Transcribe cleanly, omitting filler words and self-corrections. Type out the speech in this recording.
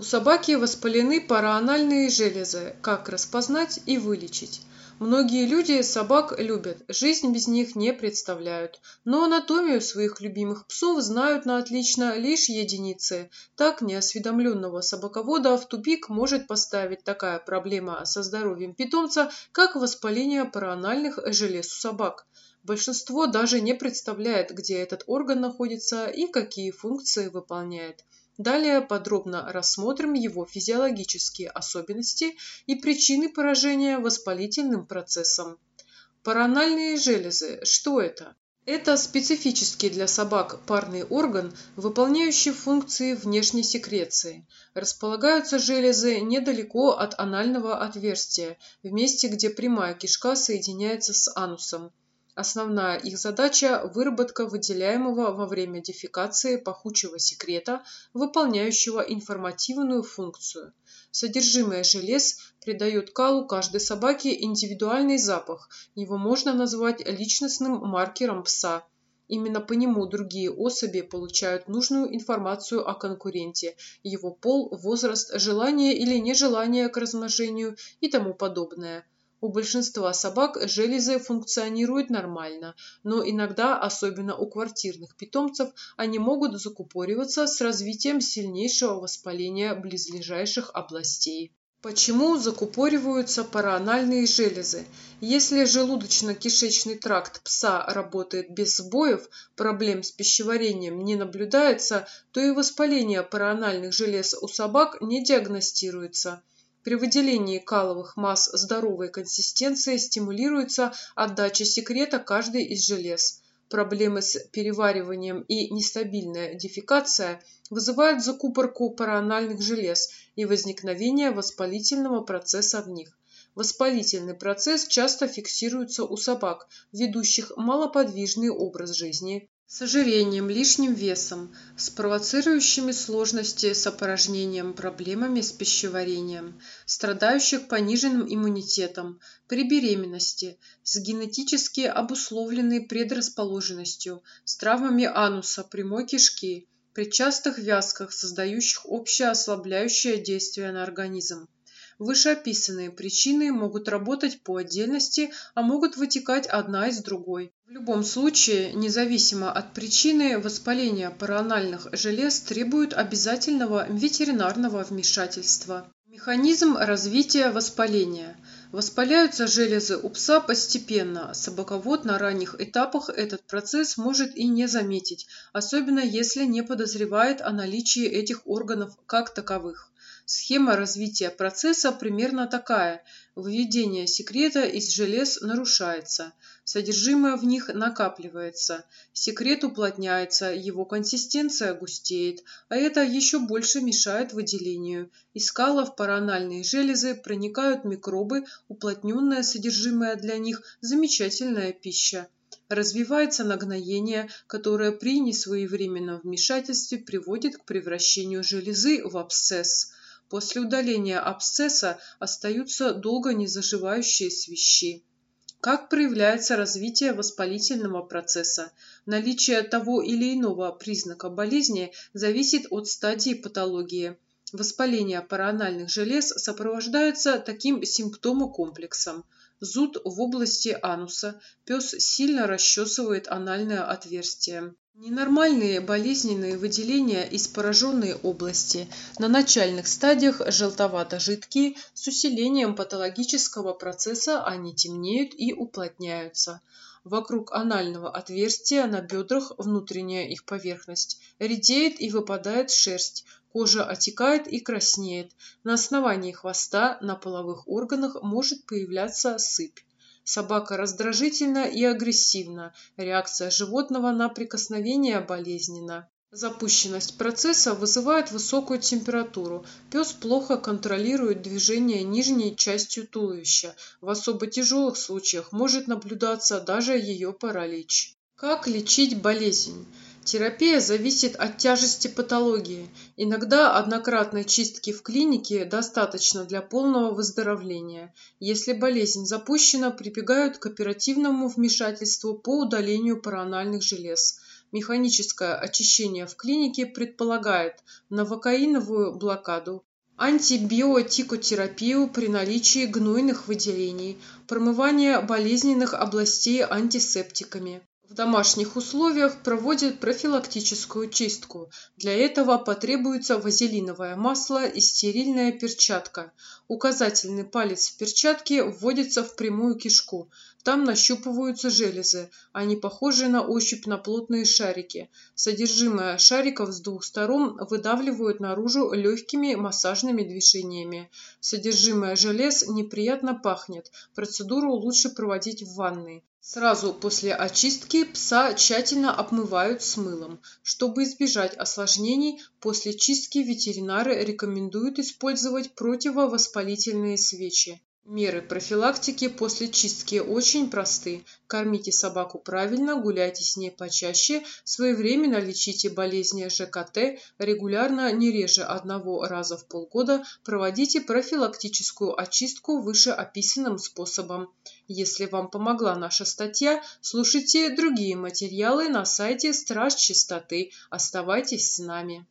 собаки воспалены параанальные железы. Как распознать и вылечить? Многие люди собак любят, жизнь без них не представляют. Но анатомию своих любимых псов знают на отлично лишь единицы. Так неосведомленного собаковода в тупик может поставить такая проблема со здоровьем питомца, как воспаление параанальных желез у собак. Большинство даже не представляет, где этот орган находится и какие функции выполняет. Далее подробно рассмотрим его физиологические особенности и причины поражения воспалительным процессом. Параанальные железы. Что это? Это специфический для собак парный орган, выполняющий функции внешней секреции. Располагаются железы недалеко от анального отверстия, в месте, где прямая кишка соединяется с анусом. Основная их задача – выработка выделяемого во время дефекации пахучего секрета, выполняющего информативную функцию. Содержимое желез придает калу каждой собаке индивидуальный запах, его можно назвать личностным маркером пса. Именно по нему другие особи получают нужную информацию о конкуренте, его пол, возраст, желание или нежелание к размножению и тому подобное. У большинства собак железы функционируют нормально, но иногда, особенно у квартирных питомцев, они могут закупориваться с развитием сильнейшего воспаления близлежащих областей. Почему закупориваются параанальные железы? Если желудочно-кишечный тракт пса работает без сбоев, проблем с пищеварением не наблюдается, то и воспаление параанальных желез у собак не диагностируется. При выделении каловых масс здоровой консистенции стимулируется отдача секрета каждой из желез. Проблемы с перевариванием и нестабильная дефекация вызывают закупорку параанальных желез и возникновение воспалительного процесса в них. Воспалительный процесс часто фиксируется у собак, ведущих малоподвижный образ жизни, с ожирением, лишним весом, с провоцирующими сложности с опорожнением, проблемами с пищеварением, страдающих пониженным иммунитетом, при беременности, с генетически обусловленной предрасположенностью, с травмами ануса, прямой кишки, при частых вязках, создающих общее ослабляющее действие на организм. Вышеописанные причины могут работать по отдельности, а могут вытекать одна из другой. В любом случае, независимо от причины, воспаление параанальных желез требует обязательного ветеринарного вмешательства. Механизм развития воспаления. Воспаляются железы у пса постепенно. Собаковод на ранних этапах этот процесс может и не заметить, особенно если не подозревает о наличии этих органов как таковых. Схема развития процесса примерно такая. Выведение секрета из желез нарушается. Содержимое в них накапливается. Секрет уплотняется, его консистенция густеет, а это еще больше мешает выделению. Из кала в параанальные железы проникают микробы, уплотненное содержимое для них – замечательная пища. Развивается нагноение, которое при несвоевременном вмешательстве приводит к превращению железы в абсцесс. После удаления абсцесса остаются долго не заживающие свищи. Как проявляется развитие воспалительного процесса? Наличие того или иного признака болезни зависит от стадии патологии. Воспаление параанальных желез сопровождается таким симптомокомплексом. Зуд в области ануса, пес сильно расчесывает анальное отверстие. Ненормальные болезненные выделения из пораженной области, на начальных стадиях желтовато-жидкие, с усилением патологического процесса они темнеют и уплотняются. Вокруг анального отверстия на бедрах внутренняя их поверхность редеет и выпадает шерсть, кожа отекает и краснеет, на основании хвоста на половых органах может появляться сыпь. Собака раздражительна и агрессивна, реакция животного на прикосновение болезненна. Запущенность процесса вызывает высокую температуру. Пес плохо контролирует движение нижней частью туловища. В особо тяжелых случаях может наблюдаться даже ее паралич. Как лечить болезнь? Терапия зависит от тяжести патологии. Иногда однократной чистки в клинике достаточно для полного выздоровления. Если болезнь запущена, прибегают к оперативному вмешательству по удалению параанальных желез. Механическое очищение в клинике предполагает новокаиновую блокаду, антибиотикотерапию при наличии гнойных выделений, промывание болезненных областей антисептиками. В домашних условиях проводят профилактическую чистку. Для этого потребуется вазелиновое масло и стерильная перчатка. Указательный палец в перчатке вводится в прямую кишку. Там нащупываются железы. Они похожи на ощупь на плотные шарики. Содержимое шариков с двух сторон выдавливают наружу легкими массажными движениями. Содержимое желез неприятно пахнет. Процедуру лучше проводить в ванной. Сразу после очистки пса тщательно обмывают с мылом. Чтобы избежать осложнений, после чистки ветеринары рекомендуют использовать противовоспалительные свечи. Меры профилактики после чистки очень просты. Кормите собаку правильно, гуляйте с ней почаще, своевременно лечите болезни ЖКТ, регулярно, не реже 1 раза в полгода, проводите профилактическую очистку вышеописанным способом. Если вам помогла наша статья, слушайте другие материалы на сайте Страж Чистоты. Оставайтесь с нами.